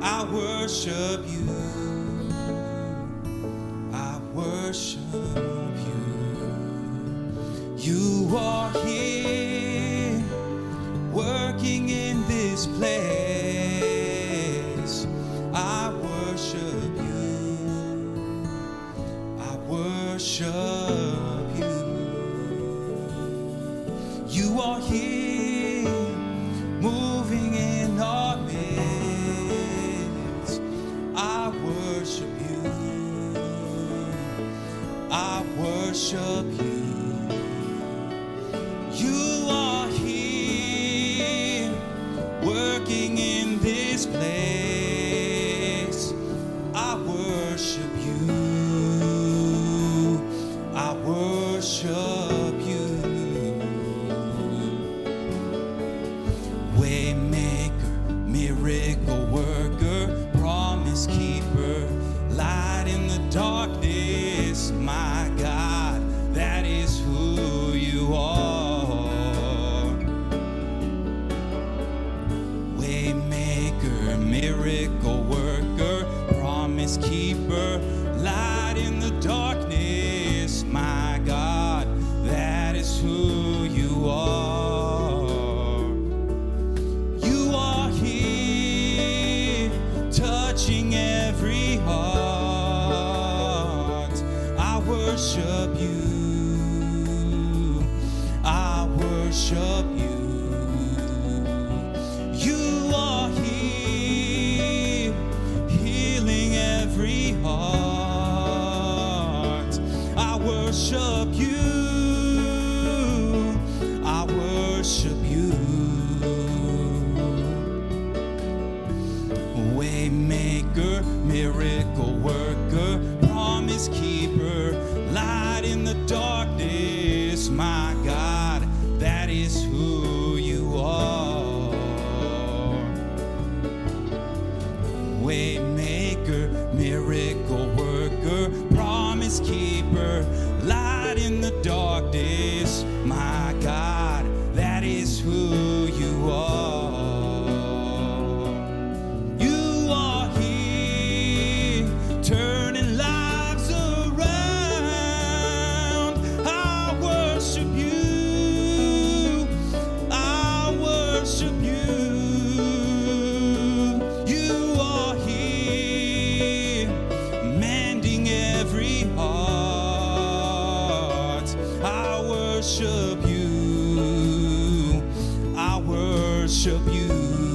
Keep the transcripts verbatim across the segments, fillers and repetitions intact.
I worship you. I worship you. You are here, working in this place. I worship you. I worship you. You are here, moving in our midst. I worship you. I worship you. You are here, working in this place. I worship you. I worship you. Waymaker, miracle worker, promise keeper, light in the darkness. My God, that is who you are. Waymaker, miracle worker, promise keeper, light in the darkness. My God, that is who you are. You are here, touching every heart. I worship you. I worship you. You are here, healing every heart. I worship you. I worship you. Waymaker, miracle worker, promise keeper, light in the darkness. My God, that is who you are. Waymaker, miracle worker, promise keeper, light in the darkness. My God, that is who you are. You are here, turning lives around. I worship you. I worship you. You are here, mending every heart. I worship you. I worship you.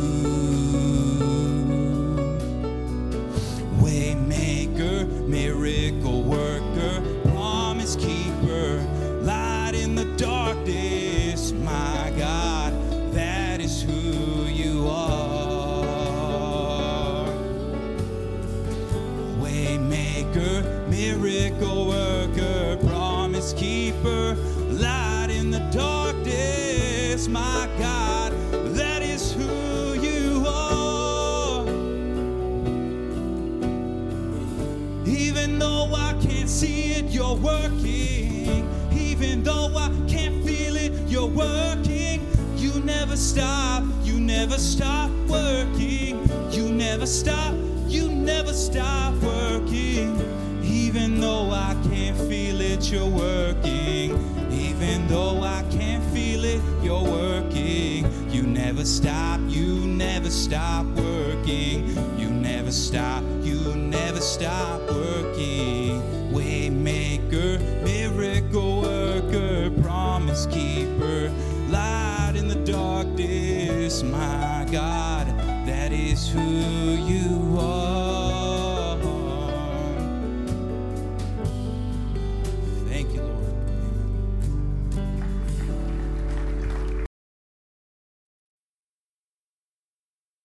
Waymaker, miracle worker, promise keeper, light in the darkness. My God, that is who you are. Waymaker, miracle worker, promise keeper, light in the darkness. My God, that is who you are. Even though I can't see it, you're working. Even though I can't feel it, you're working. You never stop, you never stop working. You never stop, you never stop working. Even though I can't feel it, you're working. Even though I can't feel it, you're working. You never stop, you never stop working. You never stop, you never stop working. Waymaker, miracle worker, promise keeper, light in the darkness. My God, that is who you